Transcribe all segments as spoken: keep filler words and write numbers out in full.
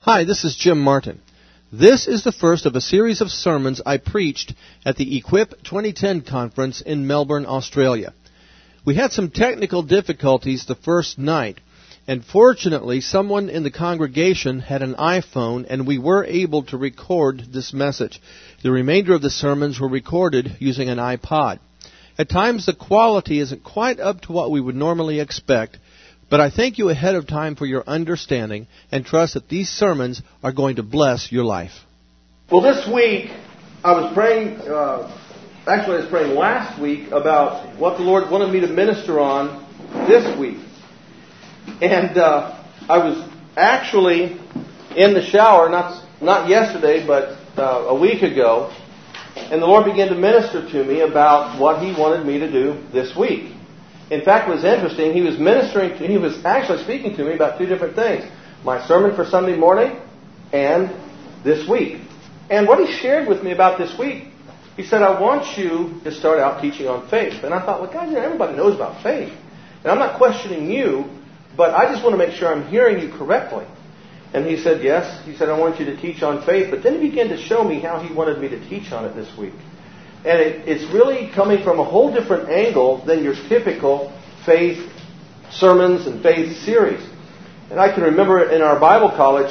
Hi, this is Jim Martin. This is the first of a series of sermons I preached at the Equip twenty ten conference in Melbourne, Australia. We had some technical difficulties the first night, and fortunately someone in the congregation had an iPhone and we were able to record this message. The remainder of the sermons were recorded using an iPod. At times the quality isn't quite up to what we would normally expect, but I thank you ahead of time for your understanding and trust that these sermons are going to bless your life. Well, this week I was praying, uh, actually I was praying last week about what the Lord wanted me to minister on this week. And uh, I was actually in the shower, not not yesterday, but uh, a week ago, and the Lord began to minister to me about what He wanted me to do this week. In fact, it was interesting. He was ministering, to, he was actually speaking to me about two different things. My sermon for Sunday morning and this week. And what he shared with me about this week, he said, I want you to start out teaching on faith. And I thought, well, God, you know, everybody knows about faith. And I'm not questioning you, but I just want to make sure I'm hearing you correctly. And he said, yes. He said, I want you to teach on faith. But then he began to show me how he wanted me to teach on it this week. And it, it's really coming from a whole different angle than your typical faith sermons and faith series. And I can remember in our Bible college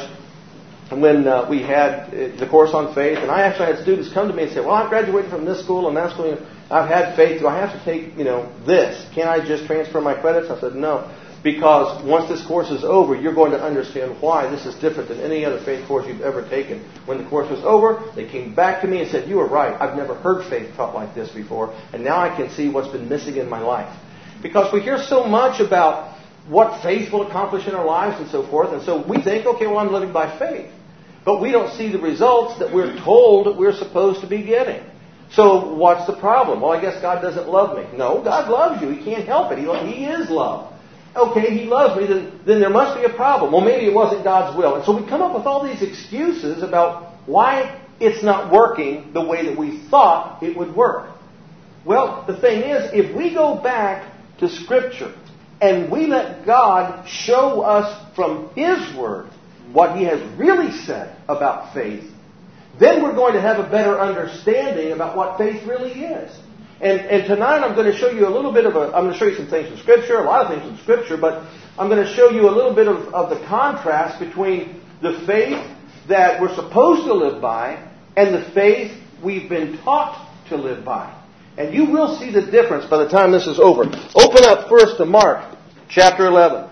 when uh, we had the course on faith, and I actually had students come to me and say, well, I've graduated from this school and that school, and I've had faith. Do I have to take, you know, this? Can't I just transfer my credits? I said, no. Because once this course is over, you're going to understand why this is different than any other faith course you've ever taken. When the course was over, they came back to me and said, you were right. I've never heard faith taught like this before. And now I can see what's been missing in my life. Because we hear so much about what faith will accomplish in our lives and so forth. And so we think, okay, well, I'm living by faith. But we don't see the results that we're told that we're supposed to be getting. So what's the problem? Well, I guess God doesn't love me. No, God loves you. He can't help it. He, he is love. Okay, He loves me, then, then there must be a problem. Well, maybe it wasn't God's will. And so we come up with all these excuses about why it's not working the way that we thought it would work. Well, the thing is, if we go back to Scripture and we let God show us from His Word what He has really said about faith, then we're going to have a better understanding about what faith really is. And, and tonight I'm going to show you a little bit of a, I'm going to show you some things from Scripture, a lot of things from Scripture, but I'm going to show you a little bit of, of the contrast between the faith that we're supposed to live by and the faith we've been taught to live by. And you will see the difference by the time this is over. Open up first to Mark chapter eleven.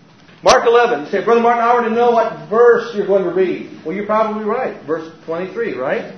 Mark eleven. You say, Brother Martin, I already know what verse you're going to read. Well, you're probably right. Verse twenty-three, right?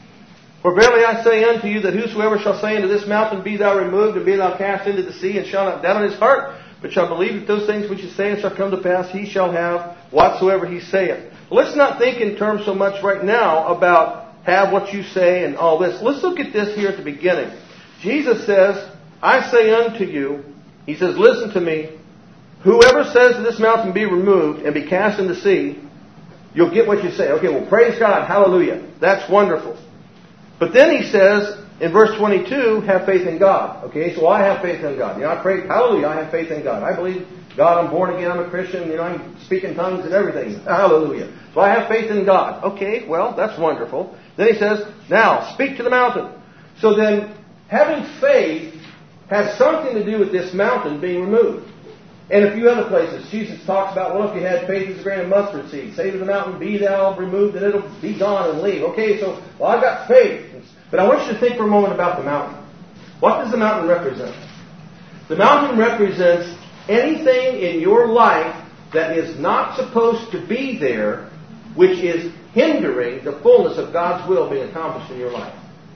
For verily I say unto you that whosoever shall say unto this mountain, Be thou removed, and be thou cast into the sea, and shall not doubt in his heart, but shall believe that those things which he saith shall come to pass, he shall have whatsoever he saith. Well, let's not think in terms so much right now about have what you say and all this. Let's look at this here at the beginning. Jesus says, I say unto you, He says, listen to me, whoever says to this mountain, Be removed, and be cast in the sea, you'll get what you say. Okay, well, praise God, hallelujah. That's wonderful. But then he says, in verse twenty-two, have faith in God. Okay, so I have faith in God. You know, I pray, hallelujah, I have faith in God. I believe God, I'm born again, I'm a Christian, you know, I'm speaking tongues and everything. Hallelujah. So I have faith in God. Okay, well, that's wonderful. Then he says, now, speak to the mountain. So then, having faith has something to do with this mountain being removed. And a few other places, Jesus talks about, well, if you had faith as a grain of mustard seed, say to the mountain, Be thou removed, and it'll be gone and leave. Okay, so, well, I've got faith. But I want you to think for a moment about the mountain. What does the mountain represent? The mountain represents anything in your life that is not supposed to be there, which is hindering the fullness of God's will being accomplished in your life.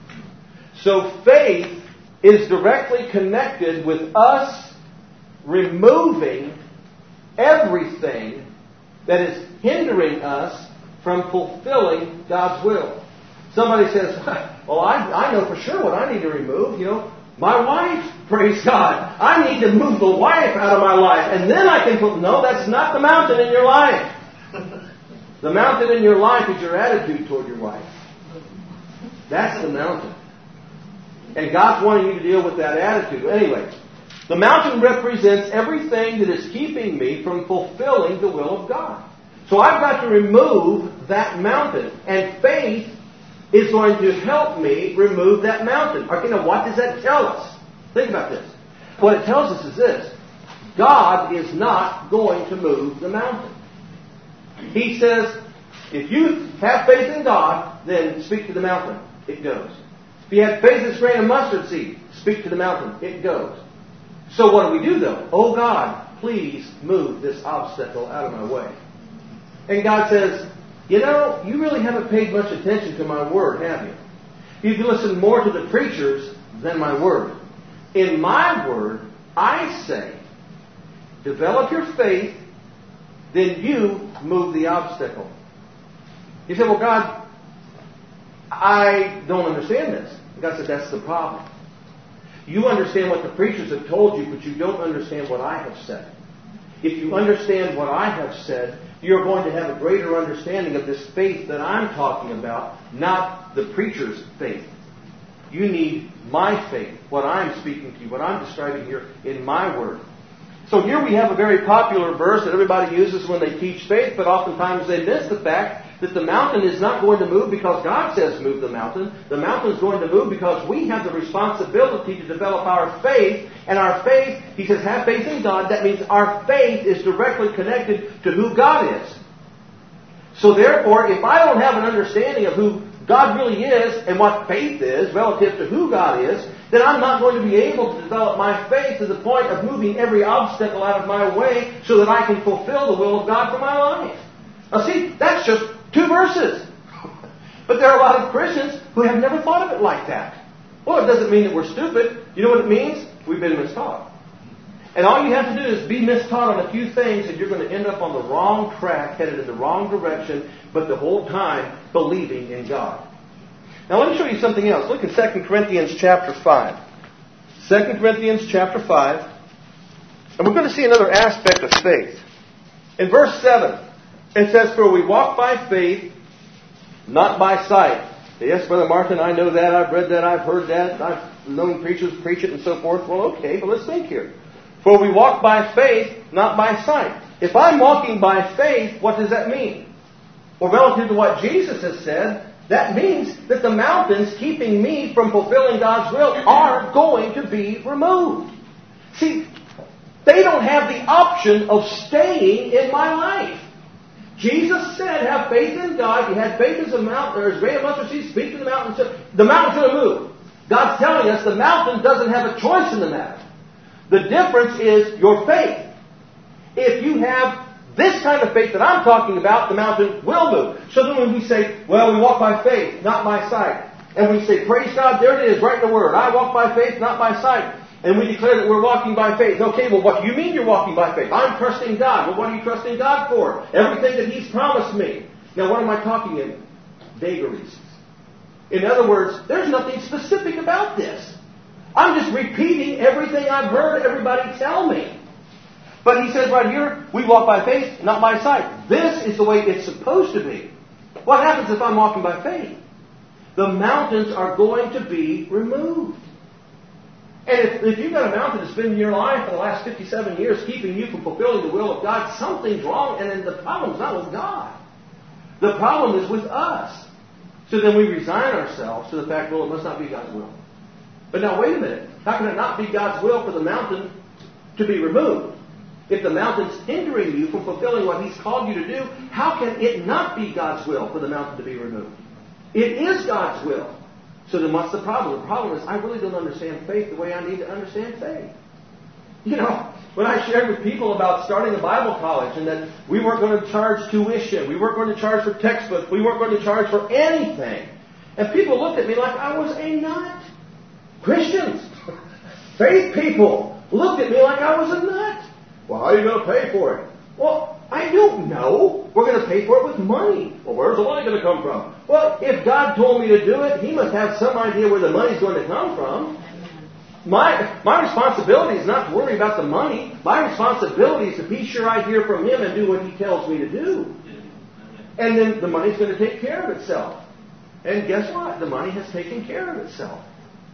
So faith is directly connected with us removing everything that is hindering us from fulfilling God's will. Somebody says, well, I, I know for sure what I need to remove. You know, my wife, praise God. I need to move the wife out of my life. And then I can put, no, that's not the mountain in your life. The mountain in your life is your attitude toward your wife. That's the mountain. And God's wanting you to deal with that attitude. Anyway, the mountain represents everything that is keeping me from fulfilling the will of God. So So I've got to remove that mountain. And faith is going to help me remove that mountain. Okay, now what does that tell us? Think about this. What it tells us is this. God is not going to move the mountain. He says, if you have faith in God, then speak to the mountain. It goes. If you have faith in a grain of mustard seed, speak to the mountain. It goes. So what do we do though? Oh God, please move this obstacle out of my way. And God says, you know, you really haven't paid much attention to my word, have you? You've listened more to the preachers than my word. In my word, I say, develop your faith, then you move the obstacle. You say, well, God, I don't understand this. God said, that's the problem. You understand what the preachers have told you, but you don't understand what I have said. If you understand what I have said, you're going to have a greater understanding of this faith that I'm talking about, not the preacher's faith. You need my faith, what I'm speaking to you, what I'm describing here in my word. So here we have a very popular verse that everybody uses when they teach faith, but oftentimes they miss the fact that the mountain is not going to move because God says move the mountain. The mountain is going to move because we have the responsibility to develop our faith. And our faith, he says, have faith in God. That means our faith is directly connected to who God is. So therefore, if I don't have an understanding of who God really is and what faith is relative to who God is, then I'm not going to be able to develop my faith to the point of moving every obstacle out of my way so that I can fulfill the will of God for my life. Now see, that's just two verses. But there are a lot of Christians who have never thought of it like that. Well, it doesn't mean that we're stupid. You know what it means? We've been mistaught. And all you have to do is be mistaught on a few things and you're going to end up on the wrong track, headed in the wrong direction, but the whole time believing in God. Now let me show you something else. Look at Second Corinthians chapter five. Second Corinthians chapter five. And we're going to see another aspect of faith. In verse seven, it says, for we walk by faith, not by sight. Yes, Brother Martin, I know that. I've read that. I've heard that. I've known preachers preach it and so forth. Well, okay, but let's think here. For we walk by faith, not by sight. If I'm walking by faith, what does that mean? Well, relative to what Jesus has said, that means that the mountains keeping me from fulfilling God's will are going to be removed. See, they don't have the option of staying in my life. Jesus said, have faith in God. You had faith as a mountain, or as great a mustard seed, speak to the mountain. The mountain's going to move. God's telling us the mountain doesn't have a choice in the matter. The difference is your faith. If you have this kind of faith that I'm talking about, the mountain will move. So then when we say, well, we walk by faith, not by sight. And we say, praise God, there it is, right in the Word. I walk by faith, not by sight. And we declare that we're walking by faith. Okay, well, what do you mean you're walking by faith? I'm trusting God. Well, what are you trusting God for? Everything that He's promised me. Now, what am I talking in? Vagaries. In other words, there's nothing specific about this. I'm just repeating everything I've heard everybody tell me. But he says right here, we walk by faith, not by sight. This is the way it's supposed to be. What happens if I'm walking by faith? The mountains are going to be removed. And if, if you've got a mountain that's been in your life for the last fifty-seven years keeping you from fulfilling the will of God, something's wrong, and then the problem's not with God. The problem is with us. So then we resign ourselves to the fact, well, it must not be God's will. But now, wait a minute. How can it not be God's will for the mountain to be removed? If the mountain's hindering you from fulfilling what He's called you to do, how can it not be God's will for the mountain to be removed? It is God's will. So then what's the problem? The problem is I really don't understand faith the way I need to understand faith. You know, when I shared with people about starting a Bible college and that we weren't going to charge tuition, we weren't going to charge for textbooks, we weren't going to charge for anything. And people looked at me like I was a nut. Christians, faith people, looked at me like I was a nut. Well, how are you going to pay for it? Well, I don't know. We're going to pay for it with money. Well, where's the money going to come from? Well, if God told me to do it, He must have some idea where the money's going to come from. My, my responsibility is not to worry about the money. My responsibility is to be sure I hear from Him and do what He tells me to do. And then the money's going to take care of itself. And guess what? The money has taken care of itself.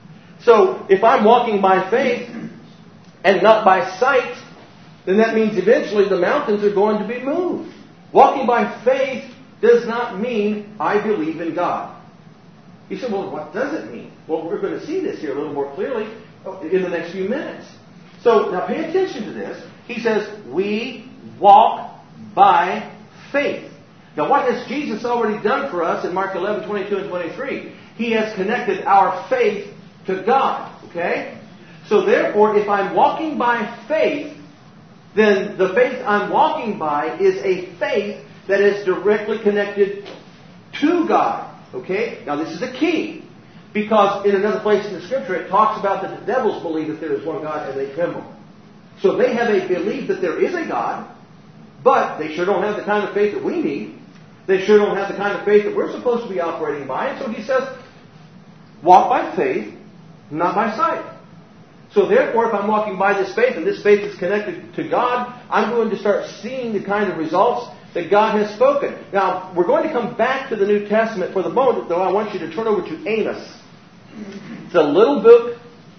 So, if I'm walking by faith and not by sight, then that means eventually the mountains are going to be moved. Walking by faith does not mean I believe in God. You say, well, what does it mean? Well, we're going to see this here a little more clearly in the next few minutes. So, now pay attention to this. He says, we walk by faith. Now, what has Jesus already done for us in Mark eleven, twenty-two and twenty-three? He has connected our faith to God. Okay? So, therefore, if I'm walking by faith, then the faith I'm walking by is a faith that is directly connected to God. Okay? Now, this is a key. Because in another place in the Scripture, it talks about that the devils believe that there is one God and they tremble. So they have a belief that there is a God, but they sure don't have the kind of faith that we need. They sure don't have the kind of faith that we're supposed to be operating by. And so he says, walk by faith, not by sight. So therefore, if I'm walking by this faith, and this faith is connected to God, I'm going to start seeing the kind of results that God has spoken. Now, we're going to come back to the New Testament for the moment, though I want you to turn over to Amos. It's a little book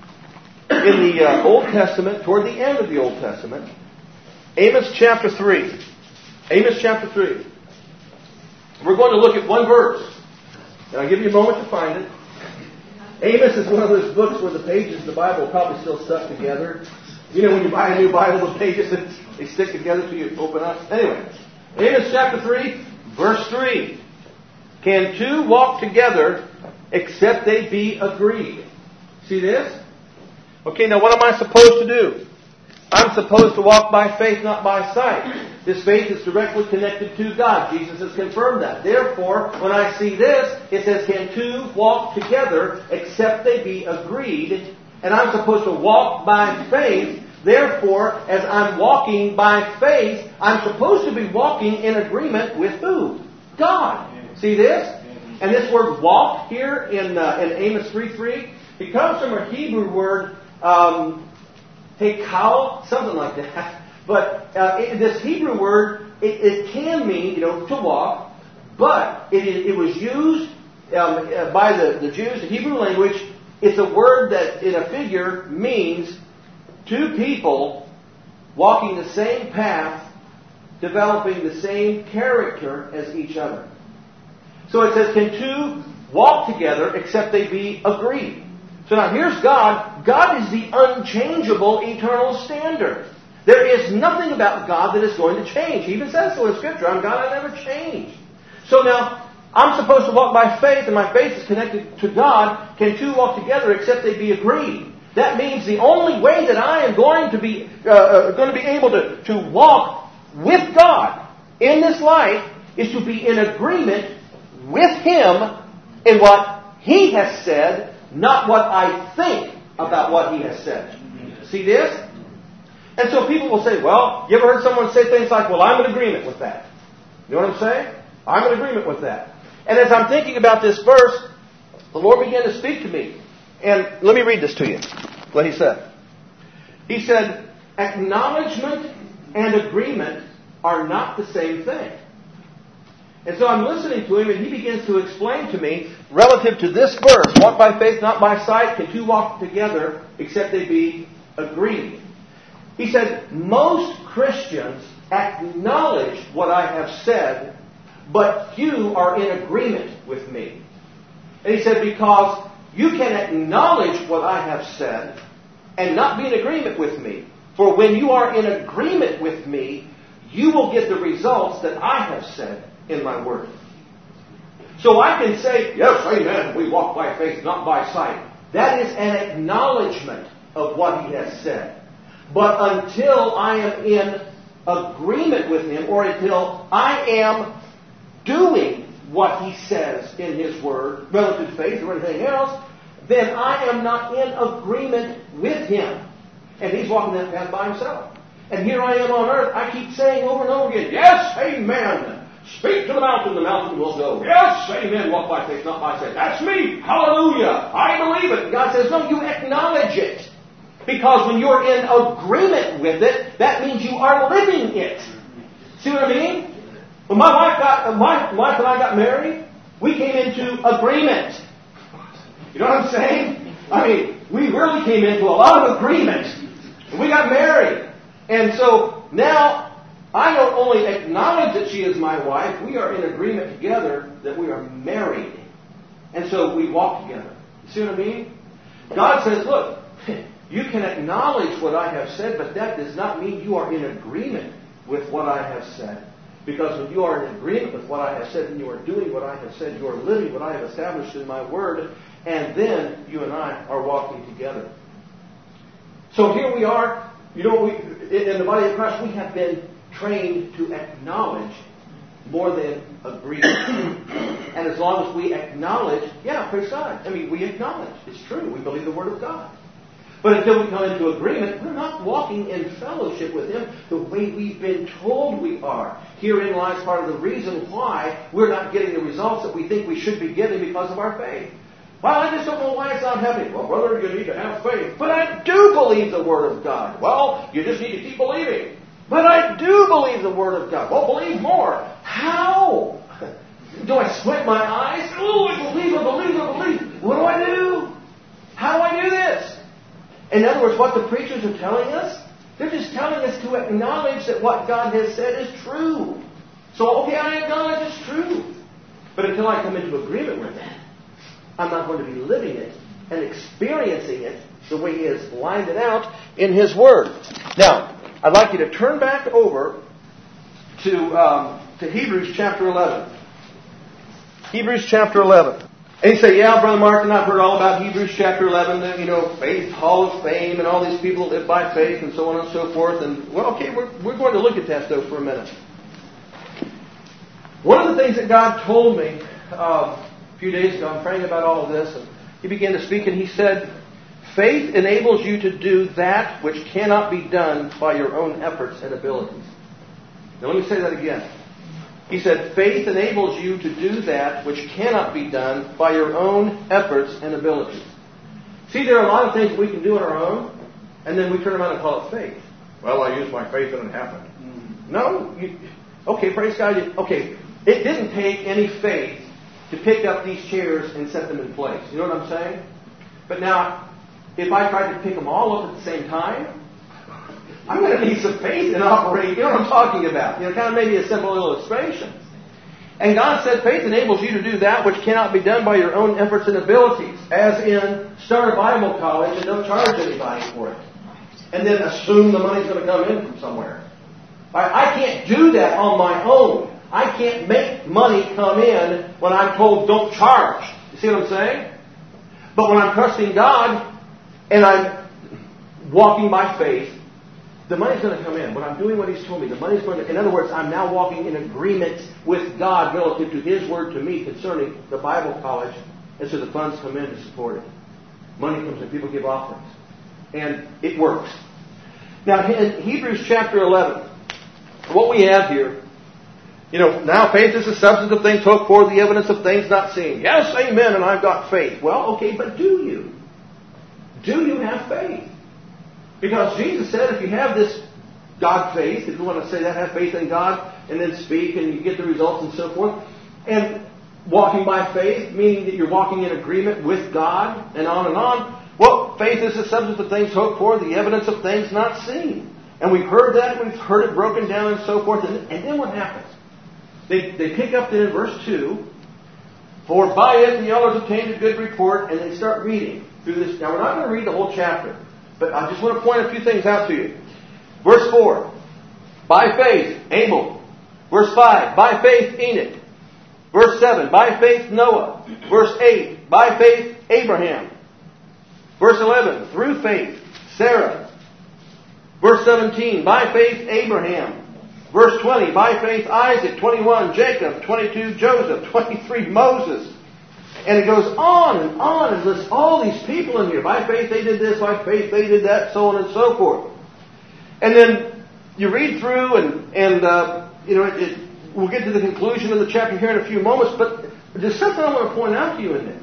in the uh, Old Testament, toward the end of the Old Testament. Amos chapter three. Amos chapter three. We're going to look at one verse. And I'll give you a moment to find it. Amos is one of those books where the pages of the Bible are probably still stuck together. You know, when you buy a new Bible, the pages, they stick together so you open up. Anyway, Amos chapter three, verse three. Can two walk together except they be agreed? See this? Okay, now what am I supposed to do? I'm supposed to walk by faith, not by sight. This faith is directly connected to God. Jesus has confirmed that. Therefore, when I see this, it says, can two walk together except they be agreed? And I'm supposed to walk by faith. Therefore, as I'm walking by faith, I'm supposed to be walking in agreement with who? God. See this? And this word walk here in, uh, in Amos three three, it comes from a Hebrew word, um, hekal, something like that. But uh, it, this Hebrew word, it, it can mean, you know, to walk, but it, it was used um, uh, by the, the Jews, the Hebrew language. It's a word that, in a figure, means two people walking the same path, developing the same character as each other. So it says, can two walk together except they be agreed? So now here's God. God is the unchangeable eternal standard. There is nothing about God that is going to change. He even says so in Scripture, I'm God, I never change. So now, I'm supposed to walk by faith, and my faith is connected to God. Can two walk together except they be agreed? That means the only way that I am going to be uh, uh, going to be able to, to walk with God in this life is to be in agreement with Him in what He has said, not what I think about what He has said. See this? And so people will say, well, you ever heard someone say things like, well, I'm in agreement with that. You know what I'm saying? I'm in agreement with that. And as I'm thinking about this verse, the Lord began to speak to me. And let me read this to you, what He said. He said, acknowledgement and agreement are not the same thing. And so I'm listening to Him, and He begins to explain to me, relative to this verse, walk by faith, not by sight, can two walk together except they be agreed? He said, most Christians acknowledge what I have said, but few are in agreement with me. And he said, because you can acknowledge what I have said and not be in agreement with me. For when you are in agreement with me, you will get the results that I have said in my word. So I can say, yes, amen, we walk by faith, not by sight. That is an acknowledgement of what He has said. But until I am in agreement with Him, or until I am doing what He says in His Word, relative to faith or anything else, then I am not in agreement with Him. And He's walking that path by Himself. And here I am on earth, I keep saying over and over again, yes, amen. Speak to the mountain, the mountain will go. Yes, amen, walk by faith, not by sight. That's me. Hallelujah. I believe it. God says, no, you acknowledge it. Because when you're in agreement with it, that means you are living it. See what I mean? When my wife got, my wife and I got married, we came into agreement. You know what I'm saying? I mean, we really came into a lot of agreement. And we got married. And so now, I don't only acknowledge that she is my wife, we are in agreement together that we are married. And so we walk together. You see what I mean? God says, look, you can acknowledge what I have said, but that does not mean you are in agreement with what I have said. Because when you are in agreement with what I have said, and you are doing what I have said, you are living what I have established in my word, and then you and I are walking together. So here we are. You know, we, in the body of Christ, we have been trained to acknowledge more than agree. And as long as we acknowledge, yeah, praise God. I mean, we acknowledge. It's true. We believe the Word of God. But until we come into agreement, we're not walking in fellowship with Him the way we've been told we are. Herein lies part of the reason why we're not getting the results that we think we should be getting because of our faith. Well, I just don't know why it's not happening. Well, brother, you need to have faith. But I do believe the Word of God. Well, you just need to keep believing. But I do believe the Word of God. Well, believe more. How? Do I squint my eyes? Oh, I believe, I believe, I believe. What do I do? How do I do this? In other words, what the preachers are telling us, they're just telling us to acknowledge that what God has said is true. So, okay, I acknowledge it's true. But until I come into agreement with it, I'm not going to be living it and experiencing it the way He has lined it out in His Word. Now, I'd like you to turn back over to, um, to Hebrews chapter eleven. Hebrews chapter eleven. And you say, yeah, Brother Mark, and I've heard all about Hebrews chapter eleven, you know, Faith, Hall of Fame, and all these people that live by faith, and so on and so forth. And, well, okay, we're, we're going to look at that, though, for a minute. One of the things that God told me uh, a few days ago, I'm praying about all of this, and He began to speak, and He said, faith enables you to do that which cannot be done by your own efforts and abilities. Now, let me say that again. He said, faith enables you to do that which cannot be done by your own efforts and abilities. See, there are a lot of things we can do on our own, and then we turn around and call it faith. Well, I used my faith and it happened. Mm-hmm. No. You, okay, praise God. Okay, it didn't take any faith to pick up these chairs and set them in place. You know what I'm saying? But now, if I tried to pick them all up at the same time, I'm going to need some faith in operating. You know what I'm talking about? You know, kind of maybe a simple illustration. And God said faith enables you to do that which cannot be done by your own efforts and abilities. As in, start a Bible college and don't charge anybody for it. And then assume the money's going to come in from somewhere. I, I can't do that on my own. I can't make money come in when I'm told don't charge. You see what I'm saying? But when I'm trusting God and I'm walking by faith, the money's going to come in. When I'm doing what He's told me, the money's going to... In other words, I'm now walking in agreement with God relative to His Word to me concerning the Bible college. And so the funds come in to support it. Money comes in. People give offerings. And it works. Now, in Hebrews chapter eleven, what we have here, you know, now faith is the substance of things hoped for, the evidence of things not seen. Yes, amen, and I've got faith. Well, okay, but do you? Do you have faith? Because Jesus said if you have this God faith, if you want to say that, have faith in God, and then speak, and you get the results and so forth, and walking by faith, meaning that you're walking in agreement with God, and on and on, well, faith is the substance of things hoped for, the evidence of things not seen. And we've heard that, we've heard it broken down and so forth, and, and then what happens? They, they pick up then in verse two, for by it the elders obtained a good report, and they start reading through this. Now, we're not going to read the whole chapter. But I just want to point a few things out to you. Verse four, by faith, Abel. Verse five, by faith, Enoch. Verse seven, by faith, Noah. Verse eight, by faith, Abraham. Verse eleven, through faith, Sarah. Verse seventeen, by faith, Abraham. Verse twenty, by faith, Isaac. twenty-one, Jacob. twenty-two, Joseph. twenty-three, Moses. And it goes on and on and lists all these people in here. By faith they did this, by faith they did that, so on and so forth. And then you read through and, and uh, you know, it, it, we'll get to the conclusion of the chapter here in a few moments, but there's something I want to point out to you in this.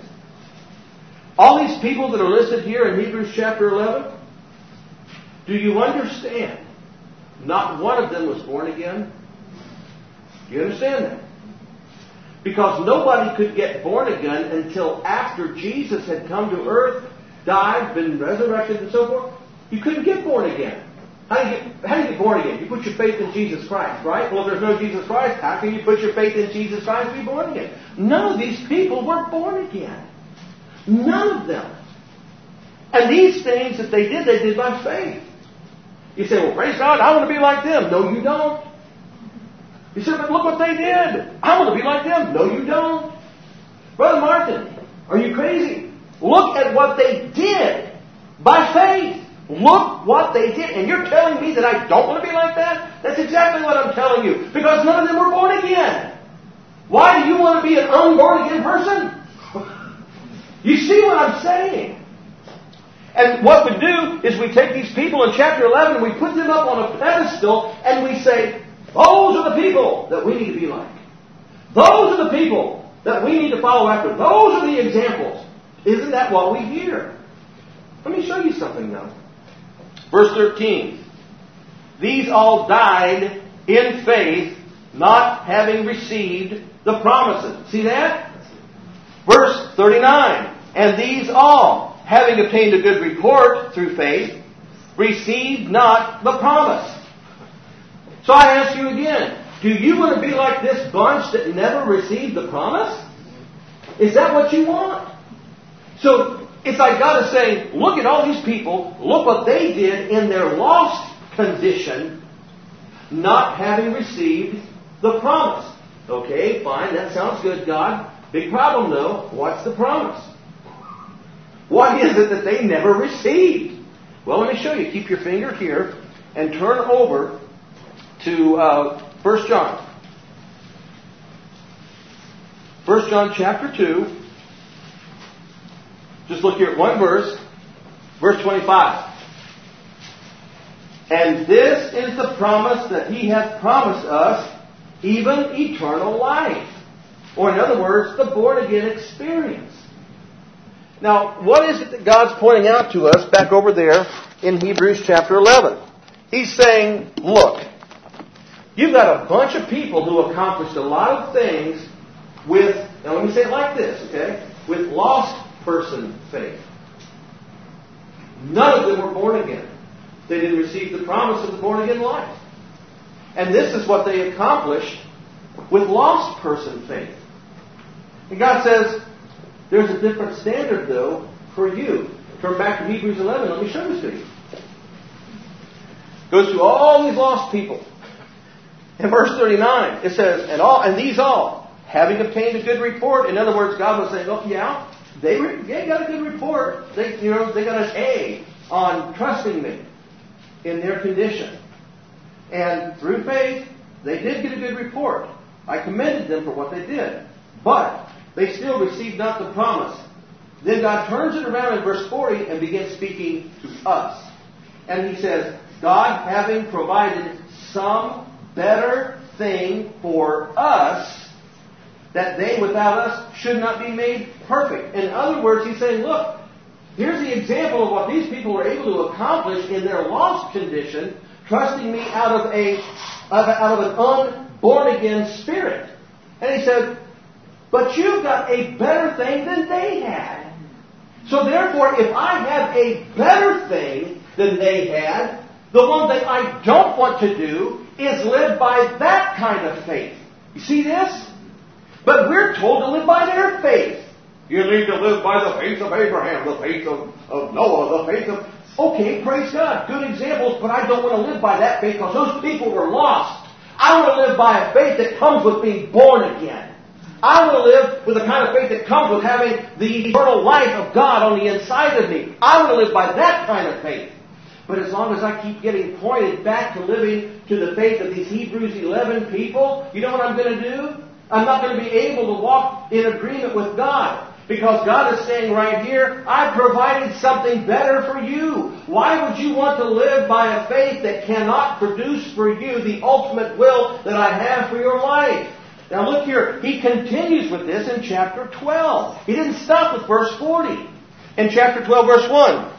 All these people that are listed here in Hebrews chapter eleven, do you understand? Not one of them was born again. Do you understand that? Because nobody could get born again until after Jesus had come to earth, died, been resurrected, and so forth. You couldn't get born again. How do you get, how do you get born again? You put your faith in Jesus Christ, right? Well, if there's no Jesus Christ, how can you put your faith in Jesus Christ to be born again? None of these people were born again. None of them. And these things that they did, they did by faith. You say, well, praise God, I want to be like them. No, you don't. You say, but look what they did. I want to be like them. No, you don't. Brother Martin, are you crazy? Look at what they did by faith. Look what they did. And you're telling me that I don't want to be like that? That's exactly what I'm telling you. Because none of them were born again. Why do you want to be an unborn again person? You see what I'm saying? And what we do is we take these people in chapter eleven and we put them up on a pedestal and we say, those are the people that we need to be like. Those are the people that we need to follow after. Those are the examples. Isn't that what we hear? Let me show you something now. Verse thirteen. These all died in faith, not having received the promises. See that? Verse thirty-nine. And these all, having obtained a good report through faith, received not the promise. So I ask you again, do you want to be like this bunch that never received the promise? Is that what you want? So it's like God is saying, look at all these people, look what they did in their lost condition, not having received the promise. Okay, fine, that sounds good, God. Big problem though, what's the promise? What is it that they never received? Well, let me show you. Keep your finger here and turn over to uh, First John. First John chapter two. Just look here at one verse. Verse twenty-five. And this is the promise that He hath promised us, even eternal life. Or in other words, the born-again experience. Now, what is it that God's pointing out to us back over there in Hebrews chapter eleven? He's saying, look, you've got a bunch of people who accomplished a lot of things with, now let me say it like this, okay? With lost person faith. None of them were born again. They didn't receive the promise of the born again life. And this is what they accomplished with lost person faith. And God says, there's a different standard, though, for you. Turn back to Hebrews eleven. Let me show this to you. Goes through all these lost people. In verse thirty-nine, it says, and all, and these all, having obtained a good report. In other words, God was saying, oh, yeah, they, re- they got a good report. They, you know, they got an A on trusting me in their condition. And through faith, they did get a good report. I commended them for what they did. But they still received not the promise. Then God turns it around in verse forty and begins speaking to us. And He says, God having provided some better thing for us, that they without us should not be made perfect. In other words, He's saying, look, here's the example of what these people were able to accomplish in their lost condition, trusting me out of a out of an unborn-again spirit. And He said, but you've got a better thing than they had. So therefore, if I have a better thing than they had, the one that I don't want to do is live by that kind of faith. You see this? But we're told to live by their faith. You need to live by the faith of Abraham, the faith of, of Noah, the faith of... Okay, praise God. Good examples, but I don't want to live by that faith because those people were lost. I want to live by a faith that comes with being born again. I want to live with the kind of faith that comes with having the eternal life of God on the inside of me. I want to live by that kind of faith. But as long as I keep getting pointed back to living to the faith of these Hebrews eleven people, you know what I'm going to do? I'm not going to be able to walk in agreement with God. Because God is saying right here, I've provided something better for you. Why would you want to live by a faith that cannot produce for you the ultimate will that I have for your life? Now look here, he continues with this in chapter twelve. He didn't stop with verse forty. In chapter twelve, verse one.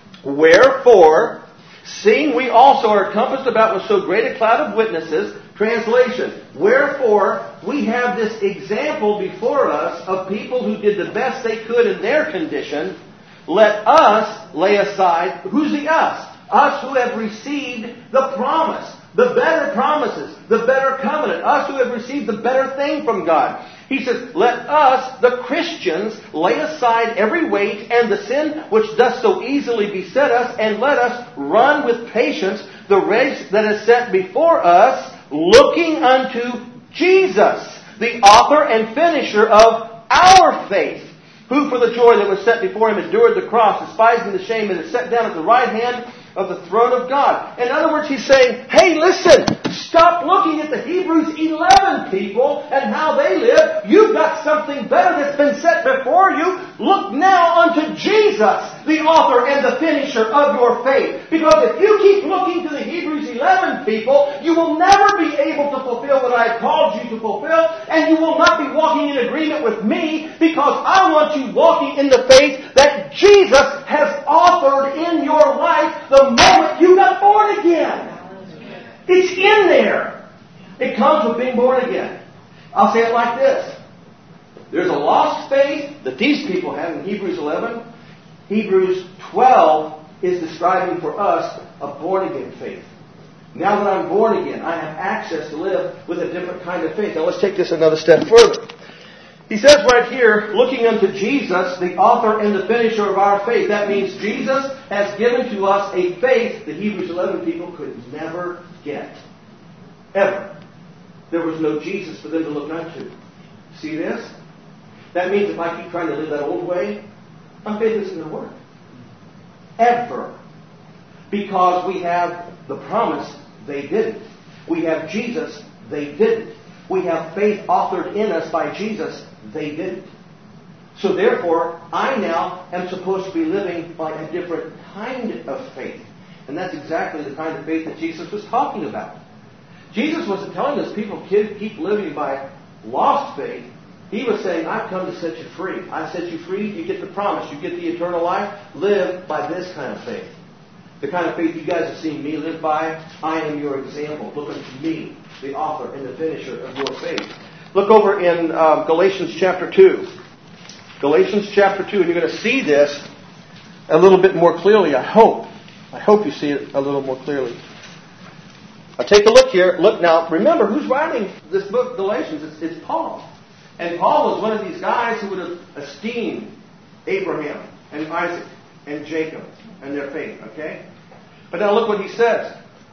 Wherefore, seeing we also are encompassed about with so great a cloud of witnesses, translation, wherefore we have this example before us of people who did the best they could in their condition, let us lay aside, who's the us? Us who have received the promise, the better promises, the better covenant. Us who have received the better thing from God. He says, let us, the Christians, lay aside every weight and the sin which does so easily beset us, and let us run with patience the race that is set before us, looking unto Jesus, the author and finisher of our faith, who for the joy that was set before him endured the cross, despising the shame, and is set down at the right hand of the throne of God. In other words, he's saying, hey, listen, stop looking at the Hebrews eleven people and how they live. You've got something better that's been set before you. Look now unto Jesus, the author and the finisher of your faith. Because if you keep looking to the Hebrews eleven people, you will never be able to fulfill what I've called you to fulfill, and you will not be walking in agreement with me, because I want you walking in the faith that Jesus has authored in your life the moment you got born again. It's in there. It comes with being born again. I'll say it like this. There's a lost faith that these people have in Hebrews eleven. Hebrews twelve is describing for us a born-again faith. Now that I'm born again, I have access to live with a different kind of faith. Now let's take this another step further. He says right here, looking unto Jesus, the author and the finisher of our faith. That means Jesus has given to us a faith that Hebrews eleven people could never get. Ever. There was no Jesus for them to look unto. See this? That means if I keep trying to live that old way, my faith isn't going to work. Ever. Because we have the promise, they didn't. We have Jesus, they didn't. We have faith authored in us by Jesus, they didn't. So therefore, I now am supposed to be living by a different kind of faith. And that's exactly the kind of faith that Jesus was talking about. Jesus wasn't telling us people keep living by lost faith. He was saying, I've come to set you free. I set you free, you get the promise, you get the eternal life. Live by this kind of faith. The kind of faith you guys have seen me live by. I am your example. Look unto me, the author and the finisher of your faith. Look over in um, Galatians chapter two. Galatians chapter two, and you're going to see this a little bit more clearly, I hope. I hope you see it a little more clearly. Now take a look here. Look now, remember, who's writing this book, Galatians? It's, it's Paul. And Paul was one of these guys who would have esteemed Abraham and Isaac and Jacob and their faith, okay? But now look what he says.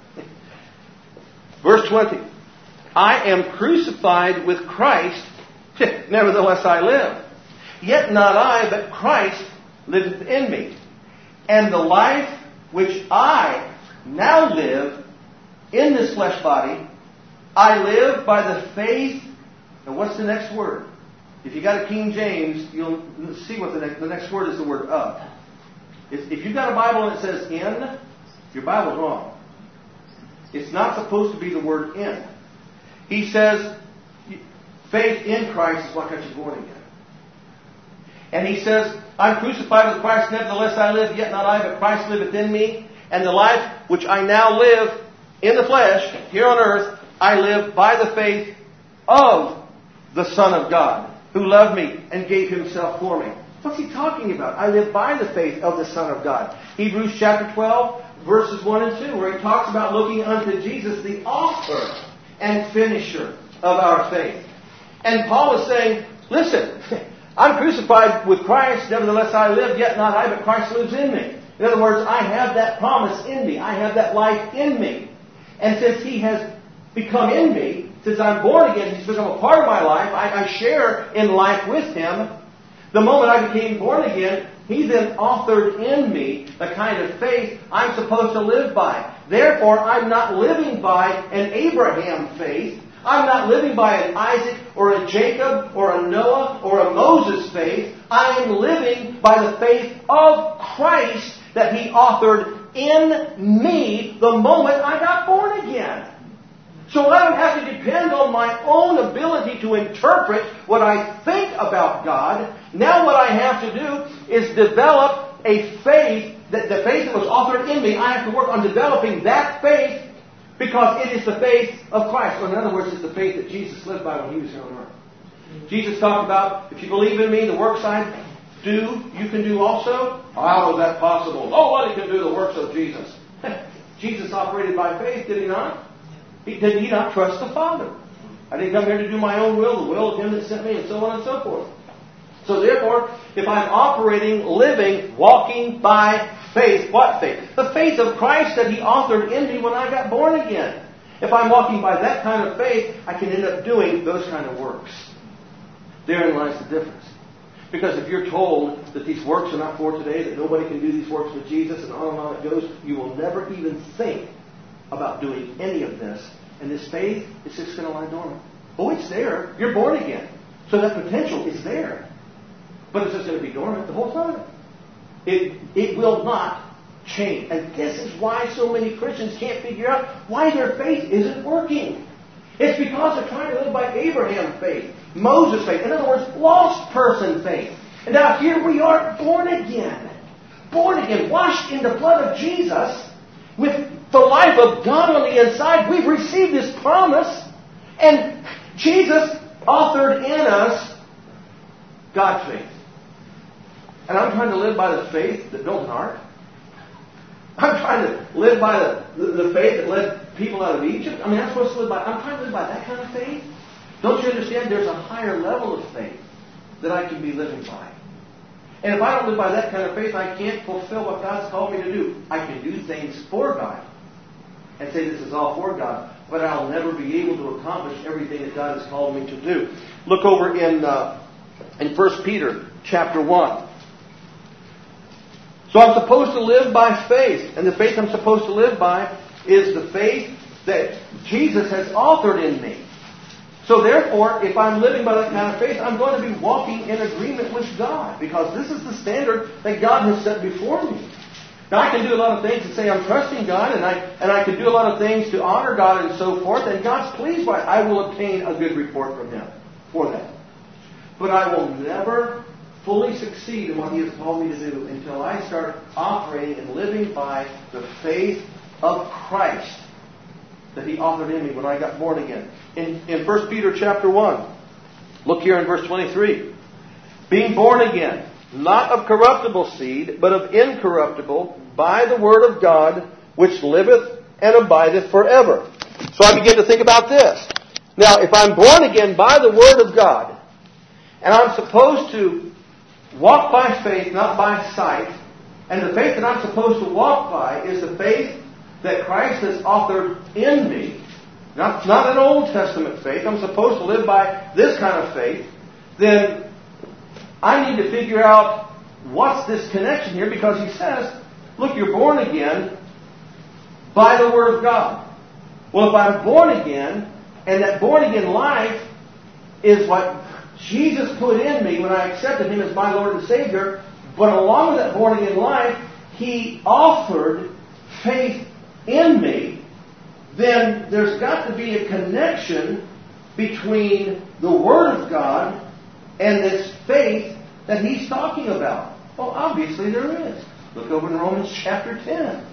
Verse twenty. I am crucified with Christ, nevertheless I live. Yet not I, but Christ liveth in me. And the life which I now live in this flesh body, I live by the faith. And what's the next word? If you got a King James, you'll see what the next, the next word is the word of. If, if you've got a Bible and it says in, your Bible's wrong. It's not supposed to be the word in. He says, faith in Christ is what got you born again. And he says, I'm crucified with Christ, nevertheless I live, yet not I, but Christ liveth in me. And the life which I now live in the flesh, here on earth, I live by the faith of the Son of God, who loved me and gave himself for me. What's he talking about? I live by the faith of the Son of God. Hebrews chapter twelve, verses one and two, where he talks about looking unto Jesus, the author and finisher of our faith. And Paul is saying, listen, I'm crucified with Christ, nevertheless I live, yet not I, but Christ lives in me. In other words, I have that promise in me. I have that life in me. And since he has become in me, since I'm born again, he's become a part of my life, I, I share in life with him. The moment I became born again, he then authored in me the kind of faith I'm supposed to live by. Therefore, I'm not living by an Abraham faith. I'm not living by an Isaac or a Jacob or a Noah or a Moses faith. I am living by the faith of Christ that he authored in me the moment I got born again. So I don't have to depend on my own ability to interpret what I think about God. Now what I have to do is develop a faith, that the faith that was authored in me. I have to work on developing that faith because it is the faith of Christ. Or in other words, it's the faith that Jesus lived by when he was here on earth. Jesus talked about, if you believe in me, the works I do, you can do also. How is that possible? Nobody can do the works of Jesus. Jesus operated by faith, did He not? He, did He not trust the Father? I didn't come here to do my own will, the will of Him that sent me, and so on and so forth. So therefore, if I'm operating, living, walking by faith, what faith? The faith of Christ that He authored in me when I got born again. If I'm walking by that kind of faith, I can end up doing those kind of works. Therein lies the difference. Because if you're told that these works are not for today, that nobody can do these works with Jesus, and on and on it goes, you will never even think about doing any of this. And this faith is just going to lie dormant. Oh, it's there. You're born again. So that potential is there. But it's just going to be dormant the whole time. It, it will not change. And this is why so many Christians can't figure out why their faith isn't working. It's because they're trying to live by Abraham's faith, Moses' faith. In other words, lost person faith. And now here we are, born again. Born again, washed in the blood of Jesus, with the life of God on the inside. We've received this promise. And Jesus authored in us God's faith. And I'm trying to live by the faith that built an ark. I'm trying to live by the, the, the faith that led people out of Egypt. I mean, I'm supposed to live by... I'm trying to live by that kind of faith. Don't you understand? There's a higher level of faith that I can be living by. And if I don't live by that kind of faith, I can't fulfill what God's called me to do. I can do things for God and say this is all for God, but I'll never be able to accomplish everything that God has called me to do. Look over in uh, in First Peter chapter one. So I'm supposed to live by faith, and the faith I'm supposed to live by is the faith that Jesus has authored in me. So therefore, if I'm living by that kind of faith, I'm going to be walking in agreement with God, because this is the standard that God has set before me. Now, I can do a lot of things and say I'm trusting God, and I and I can do a lot of things to honor God and so forth, and God's pleased by it. I will obtain a good report from Him for that. But I will never fully succeed in what He has called me to do until I start operating and living by the faith of Christ that He authored in me when I got born again. In, in First Peter chapter one, look here in verse twenty-three. Being born again, not of corruptible seed, but of incorruptible, by the word of God, which liveth and abideth forever. So I begin to think about this. Now, if I'm born again by the word of God, and I'm supposed to walk by faith, not by sight, and the faith that I'm supposed to walk by is the faith that Christ has authored in me, not, not an Old Testament faith, I'm supposed to live by this kind of faith, then I need to figure out what's this connection here, because he says, look, you're born again by the Word of God. Well, if I'm born again, and that born again life is what Jesus put in me when I accepted Him as my Lord and Savior, but along with that born again life, He offered faith in me, then there's got to be a connection between the Word of God and this faith that He's talking about. Well, obviously there is. Look over in Romans chapter ten.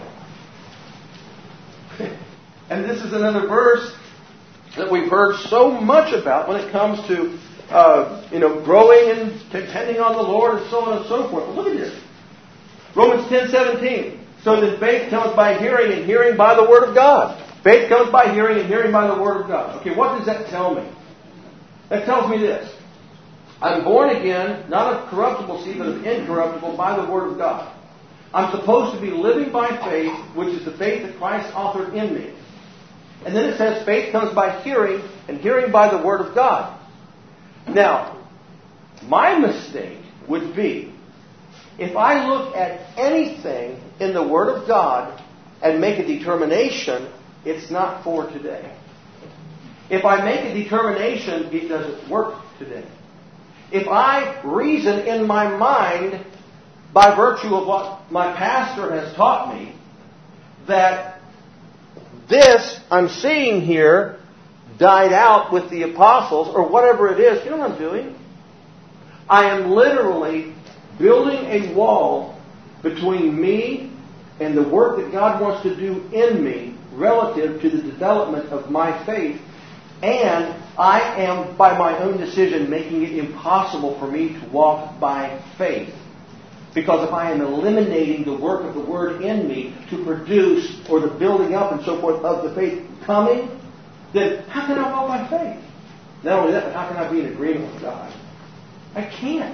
And this is another verse that we've heard so much about when it comes to uh, you know, growing and depending on the Lord and so on and so forth. But look at this. Romans ten seventeen. So that faith comes by hearing, and hearing by the Word of God. Faith comes by hearing, and hearing by the Word of God. Okay, what does that tell me? That tells me this. I'm born again, not of corruptible seed, but of incorruptible, by the Word of God. I'm supposed to be living by faith, which is the faith that Christ authored in me. And then it says faith comes by hearing, and hearing by the Word of God. Now, my mistake would be if I look at anything in the Word of God and make a determination, it's not for today. If I make a determination, it doesn't work today. If I reason in my mind, by virtue of what my pastor has taught me, that this I'm seeing here died out with the apostles, or whatever it is, you know what I'm doing? I am literally building a wall between me and the work that God wants to do in me relative to the development of my faith, and I am, by my own decision, making it impossible for me to walk by faith. Because if I am eliminating the work of the Word in me to produce, or the building up and so forth of the faith coming, then how can I walk by faith? Not only that, but how can I be in agreement with God? I can't.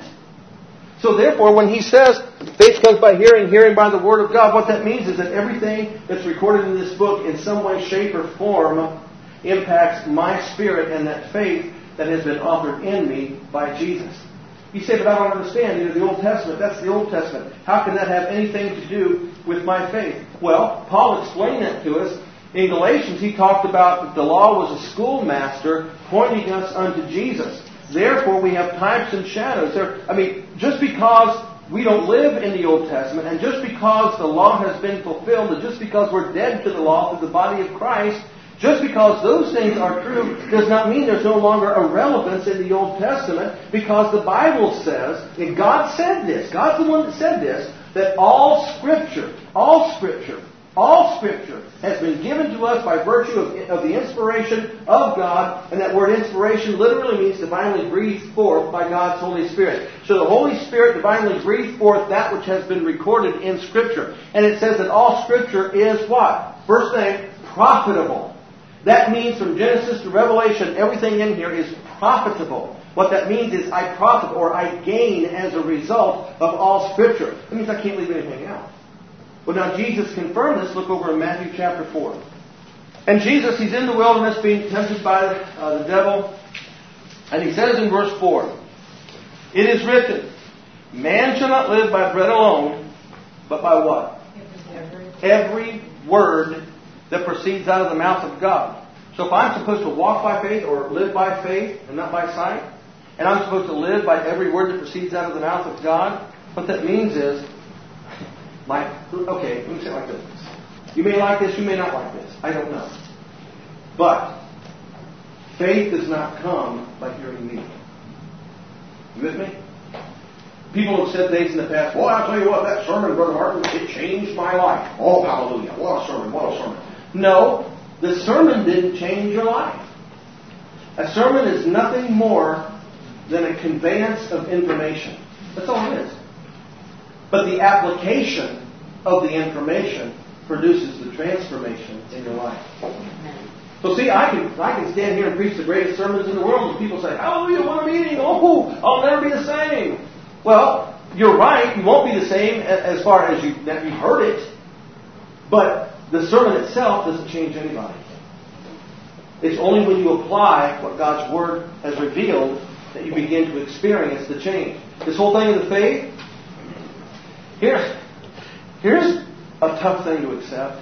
So therefore, when he says, faith comes by hearing, hearing by the Word of God, what that means is that everything that's recorded in this book in some way, shape, or form impacts my spirit and that faith that has been offered in me by Jesus. You say, but I don't understand. You know, the Old Testament, that's the Old Testament. How can that have anything to do with my faith? Well, Paul explained that to us. In Galatians, he talked about that the law was a schoolmaster pointing us unto Jesus. Therefore, we have types and shadows. There, I mean, just because we don't live in the Old Testament, and just because the law has been fulfilled, and just because we're dead to the law through the body of Christ, just because those things are true does not mean there's no longer a relevance in the Old Testament, because the Bible says, and God said this, God's the one that said this, that all Scripture, all Scripture, all Scripture has been given to us by virtue of, of the inspiration of God, and that word inspiration literally means divinely breathed forth by God's Holy Spirit. So the Holy Spirit divinely breathed forth that which has been recorded in Scripture. And it says that all Scripture is what? First thing, profitable. That means from Genesis to Revelation, everything in here is profitable. What that means is I profit or I gain as a result of all Scripture. That means I can't leave anything out. Well, now Jesus confirmed this. Look over in Matthew chapter four. And Jesus, he's in the wilderness being tempted by uh, the devil. And he says in verse four, it is written, man shall not live by bread alone, but by what? Every word that proceeds out of the mouth of God. So if I'm supposed to walk by faith or live by faith and not by sight, and I'm supposed to live by every word that proceeds out of the mouth of God, what that means is, my, okay, let me say it like this. You may like this, you may not like this. I don't know. But faith does not come by hearing me. You with me? People have said things in the past, well, I'll tell you what, that sermon, Brother Martin, it changed my life. Oh, hallelujah. What a sermon, what a sermon. No, the sermon didn't change your life. A sermon is nothing more than a conveyance of information. That's all it is. But the application of the information produces the transformation in your life. So see, I can I can stand here and preach the greatest sermons in the world, and people say, hallelujah, what a meeting. Oh, I'll never be the same. Well, you're right. You won't be the same as far as you, that you heard it. But the sermon itself doesn't change anybody. It's only when you apply what God's Word has revealed that you begin to experience the change. This whole thing of the faith, here's, here's a tough thing to accept.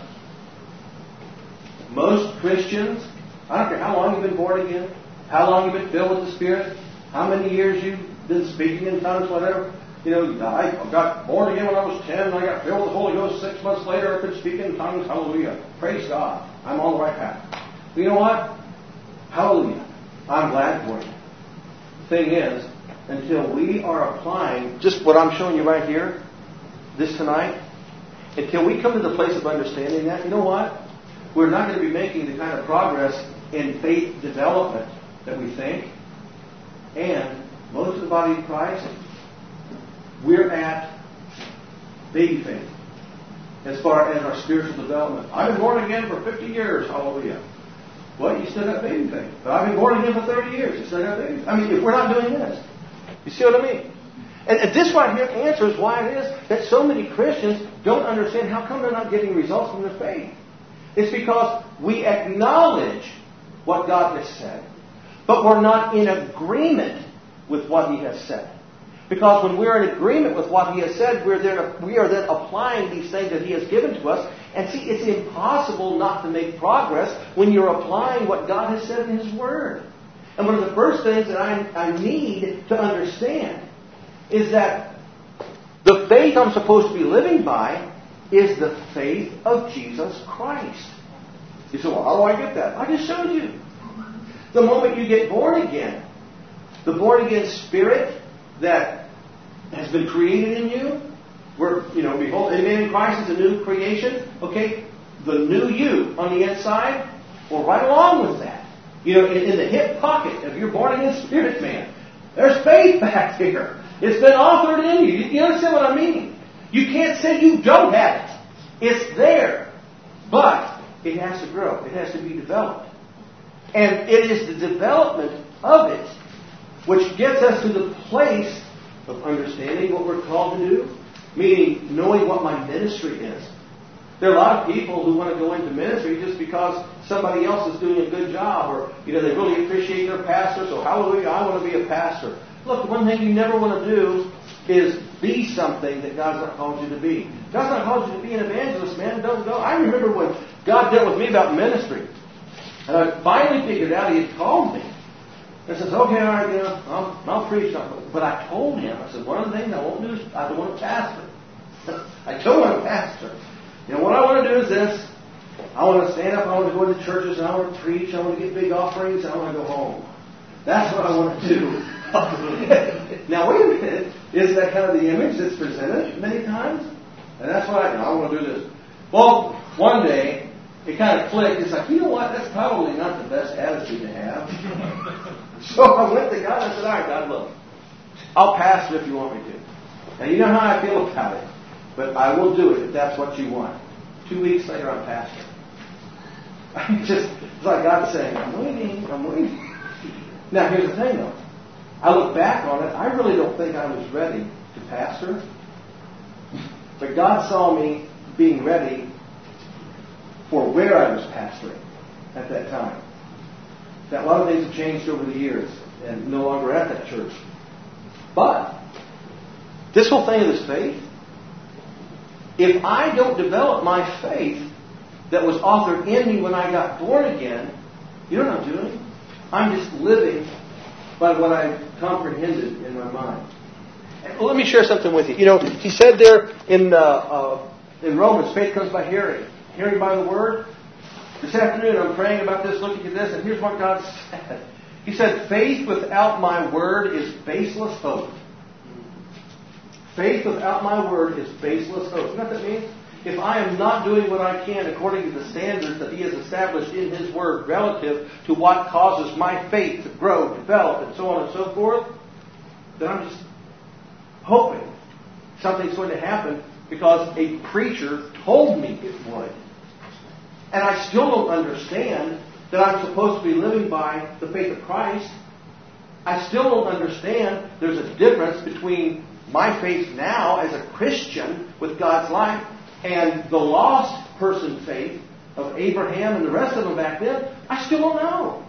Most Christians, I don't care how long you've been born again, how long you've been filled with the Spirit, how many years you've been speaking in tongues, whatever. You know, I got born again when I was ten, and I got filled with the Holy Ghost six months later. I could speak in tongues. Hallelujah. Praise God. I'm on the right path. But you know what? Hallelujah. I'm glad for you. The thing is, until we are applying just what I'm showing you right here, this tonight, until we come to the place of understanding that, you know what? We're not going to be making the kind of progress in faith development that we think. And most of the body of Christ, we're at baby faith as far as our spiritual development. I've been born again for fifty years. Hallelujah. Well, you still got baby faith. But I've been born again for thirty years. You still got baby faith. I mean, if we're not doing this. You see what I mean? And, and this right here answers why it is that so many Christians don't understand how come they're not getting results from their faith. It's because we acknowledge what God has said, but we're not in agreement with what He has said. Because when we're in agreement with what He has said, we're there, we are then applying these things that He has given to us. And see, it's impossible not to make progress when you're applying what God has said in His Word. And one of the first things that I, I need to understand is that the faith I'm supposed to be living by is the faith of Jesus Christ. You say, well, how do I get that? I just showed you. The moment you get born again, the born again spirit that has been created in you, where, you know, behold, amen in Christ is a new creation. Okay, the new you on the inside, well, right along with that. You know, in, in the hip pocket of your born again spirit man, There's faith back here. It's been authored in you. You understand what I mean? You can't say you don't have it. It's there. But it has to grow. It has to be developed. And it is the development of it which gets us to the place of understanding what we're called to do, meaning knowing what my ministry is. There are a lot of people who want to go into ministry just because somebody else is doing a good job, or you know they really appreciate their pastor, so hallelujah, I want to be a pastor. Look, the one thing you never want to do is be something that God's not called you to be. God's not called you to be an evangelist, man. Don't go. I remember when God dealt with me about ministry, and I finally figured out He had called me. I says, okay, all right, you know, I'll, I'll preach something. But I told him, I said, one of the things I won't do is I don't want to pastor. I don't want to pastor. You know, what I want to do is this. I want to stand up, I want to go into churches, and I want to preach, I want to get big offerings, and I want to go home. That's what I want to do. Now, wait a minute. Isn't that kind of the image that's presented many times? And that's why I, I want to do this. Well, one day, it kind of clicked. It's like, you know what? That's probably not the best attitude to have. So I went to God and I said, all right, God, look, I'll pastor if you want me to. Now, you know how I feel about it, but I will do it if that's what you want. Two weeks later, I'm pastor. I just, it's like God saying, I'm waiting, I'm waiting. Now, here's the thing, though. I look back on it, I really don't think I was ready to pastor. But God saw me being ready for where I was pastoring at that time. That a lot of things have changed over the years and no longer at that church. But this whole thing of this faith, if I don't develop my faith that was authored in me when I got born again, you know what I'm doing? I'm just living by what I comprehended in my mind. And let me share something with you. You know, he said there in uh, uh, in Romans, faith comes by hearing. Hearing by the Word. This afternoon I'm praying about this, looking at this, and here's what God said. He said, faith without my Word is baseless hope. Faith without my Word is baseless hope. You know what that means? If I am not doing what I can according to the standards that He has established in His Word relative to what causes my faith to grow, develop, and so on and so forth, then I'm just hoping something's going to happen because a preacher told me it would. And I still don't understand that I'm supposed to be living by the faith of Christ. I still don't understand there's a difference between my faith now as a Christian with God's life and the lost person faith of Abraham and the rest of them back then. I still don't know.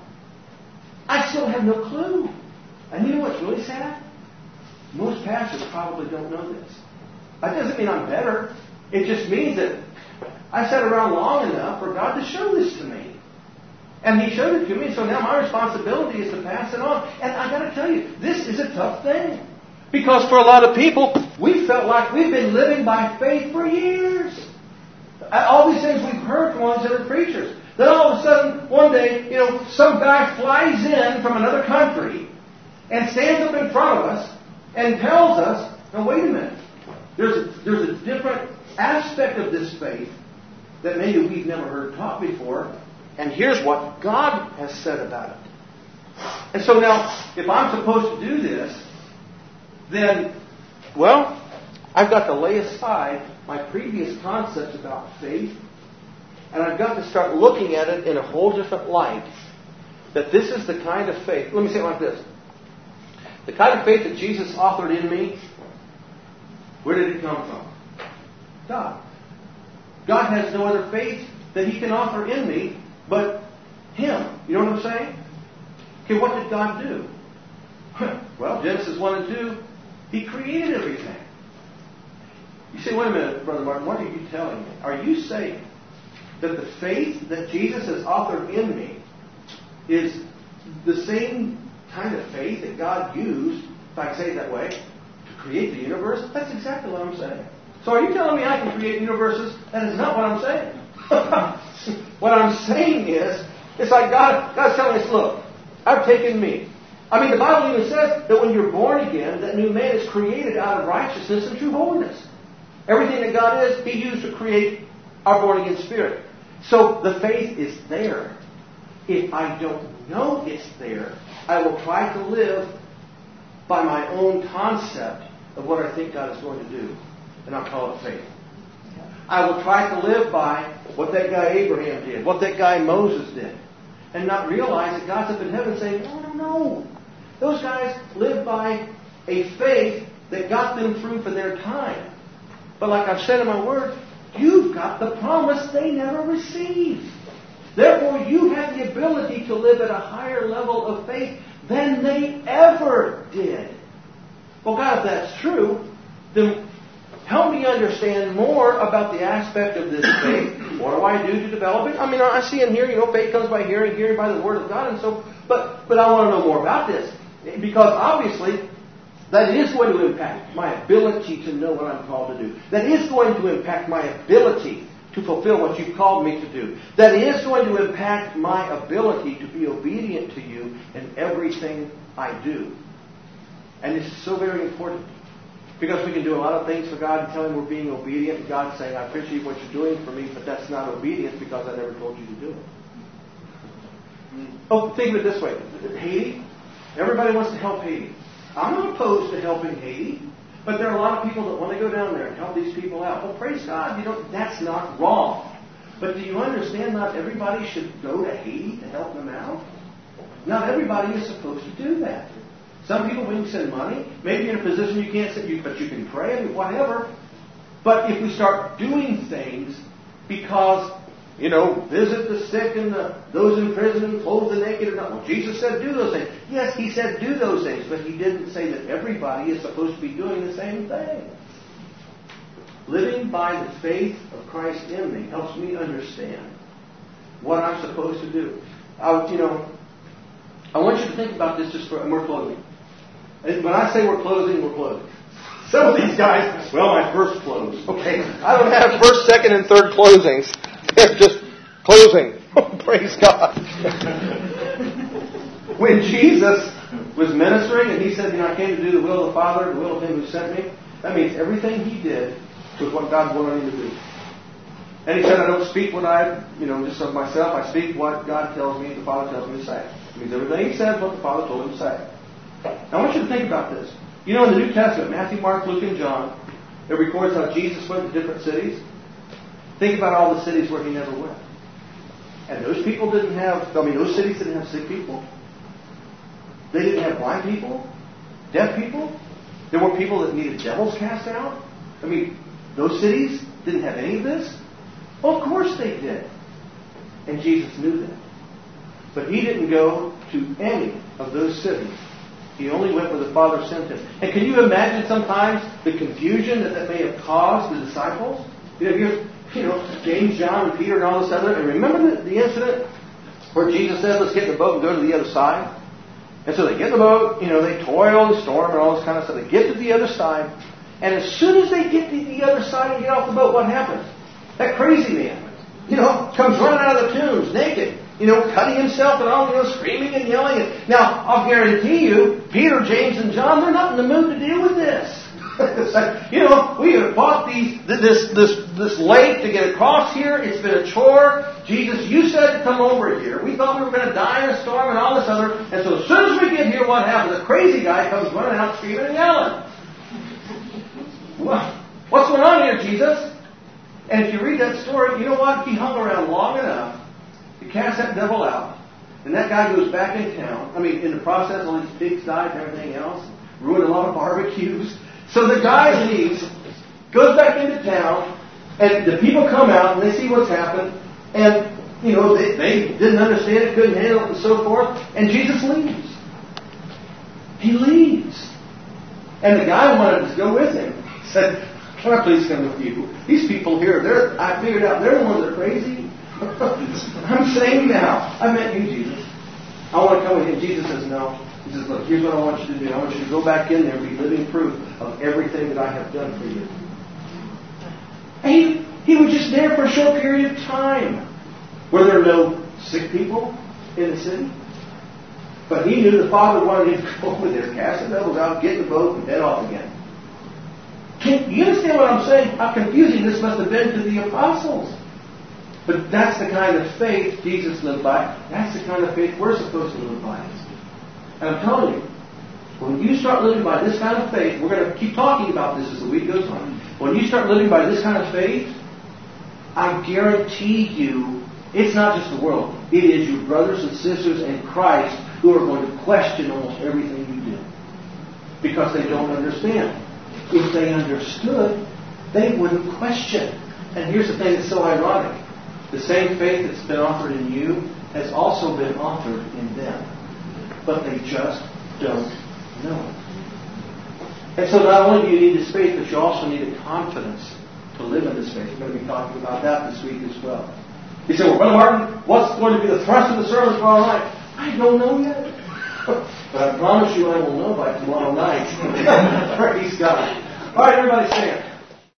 I still have no clue. And you know what's really sad? Most pastors probably don't know this. That doesn't mean I'm better. It just means that I sat around long enough for God to show this to me. And He showed it to me, so now my responsibility is to pass it on. And I got to tell you, this is a tough thing. Because for a lot of people, we felt like we've been living by faith for years. All these things we've heard from all these other preachers. Then all of a sudden, one day, you know, some guy flies in from another country and stands up in front of us and tells us, now wait a minute, there's a, there's a different aspect of this faith that maybe we've never heard taught before, and here's what God has said about it. And so now, if I'm supposed to do this, then, well, I've got to lay aside my previous concepts about faith, and I've got to start looking at it in a whole different light. That this is the kind of faith, let me say it like this. The kind of faith that Jesus authored in me, where did it come from? God. God has no other faith that He can offer in me but Him. You know what I'm saying? Okay, what did God do? Well, Genesis one and two, He created everything. You say, wait a minute, Brother Martin, what are you telling me? Are you saying that the faith that Jesus has authored in me is the same kind of faith that God used, if I can say it that way, to create the universe? That's exactly what I'm saying. So are you telling me I can create universes? That is not what I'm saying. What I'm saying is, it's like God, God's telling us, look, I've taken me. I mean, the Bible even says that when you're born again, that new man is created out of righteousness and true holiness. Everything that God is, He used to create our born-again spirit. So the faith is there. If I don't know it's there, I will try to live by my own concept of what I think God is going to do. And I'll call it faith. I will try to live by what that guy Abraham did, what that guy Moses did, and not realize that God's up in heaven saying, no, no, no. Those guys lived by a faith that got them through for their time. But like I've said in my word, you've got the promise they never received. Therefore, you have the ability to live at a higher level of faith than they ever did. Well, God, if that's true, then help me understand more about the aspect of this faith. What do I do to develop it? I mean, I see and hear, you know, faith comes by hearing, hearing by the Word of God, and so, but, but I want to know more about this. Because obviously, that is going to impact my ability to know what I'm called to do. That is going to impact my ability to fulfill what you've called me to do. That is going to impact my ability to be obedient to you in everything I do. And this is so very important. Because we can do a lot of things for God and tell Him we're being obedient. And God's saying, I appreciate what you're doing for me, but that's not obedience because I never told you to do it. Oh, think of it this way. Haiti. Everybody wants to help Haiti. I'm not opposed to helping Haiti. But there are a lot of people that want to go down there and help these people out. Well, praise God, you know, that's not wrong. But do you understand not everybody should go to Haiti to help them out? Not everybody is supposed to do that. Some people, when you send money, maybe in a position you can't send, you, but you can pray, I mean, whatever. But if we start doing things because, you know, visit the sick and the, those in prison and clothe the naked, or not. Well, Jesus said do those things. Yes, He said do those things, but He didn't say that everybody is supposed to be doing the same thing. Living by the faith of Christ in me helps me understand what I'm supposed to do. I, you know, I want you to think about this just for, and we're closing. And when I say we're closing, we're closing. Some of these guys, well, my first close. Okay, I don't have first, second, and third closings. They're just closing. Praise God. When Jesus was ministering and He said, you know, I came to do the will of the Father, the will of Him who sent me, that means everything He did was what God wanted Him to do. And He said, I don't speak what I, you know, just of myself. I speak what God tells me, the Father tells me to say. It means everything He said is what the Father told Him to say. Now, I want you to think about this. You know, in the New Testament, Matthew, Mark, Luke, and John, it records how Jesus went to different cities. Think about all the cities where He never went. And those people didn't have, I mean, those cities didn't have sick people. They didn't have blind people, deaf people. There were people that needed devils cast out. I mean, those cities didn't have any of this. Well, of course they did. And Jesus knew that. But He didn't go to any of those cities. He only went where the Father sent Him. And can you imagine sometimes the confusion that that may have caused the disciples? You know, here's, you know, James, John, and Peter, and all this other. And remember the, the incident where Jesus said, let's get in the boat and go to the other side? And so they get in the boat, you know, they toil the storm and all this kind of stuff. They get to the other side. And as soon as they get to the other side and get off the boat, what happens? That crazy man, you know, comes running out of the tombs naked. You know, cutting himself and all, you know, screaming and yelling. And now, I'll guarantee you, Peter, James, and John, they're not in the mood to deal with this. It's like, you know, we have bought these, this, this, this lake to get across here. It's been a chore. Jesus, you said to come over here. We thought we were going to die in a storm and all this other. And so as soon as we get here, what happens? The crazy guy comes running out screaming and yelling. Well, what's going on here, Jesus? And if you read that story, you know what? He hung around long enough to cast that devil out. And that guy goes back in town. I mean, in the process, all these pigs died and everything else. Ruined a lot of barbecues. So the guy leaves, goes back into town, and the people come out and they see what's happened. And, you know, they, they didn't understand it, couldn't handle it, and so forth. And Jesus leaves. He leaves. And the guy wanted to go with him. He said, can I please come with you? These people here, they're, I figured out, they're the ones that are crazy. I'm saying now, I met you, Jesus. I want to come with you. Jesus says, no. He says, look, here's what I want you to do. I want you to go back in there and be living proof of everything that I have done for you. And he, he was just there for a short period of time. Were there no sick people in the city? But he knew the Father wanted him to go over there, cast the devils out, get in the boat, and head off again. Can you understand what I'm saying? How confusing this must have been to the apostles. But that's the kind of faith Jesus lived by. That's the kind of faith we're supposed to live by. And I'm telling you, When you start living by this kind of faith, we're going to keep talking about this as the week goes on. When you start living by this kind of faith, I guarantee you, it's not just the world. It is your brothers and sisters in Christ who are going to question almost everything you do. Because they don't understand. If they understood, they wouldn't question. And here's the thing that's so ironic. The same faith that's been offered in you has also been offered in them. But they just don't know it. And so not only do you need this faith, but you also need a confidence to live in this faith. We're going to be talking about that this week as well. You say, well, Brother Martin, what's going to be the thrust of the sermon tomorrow night? I don't know yet. But I promise you I will know by tomorrow night. Praise God. All right, everybody stand.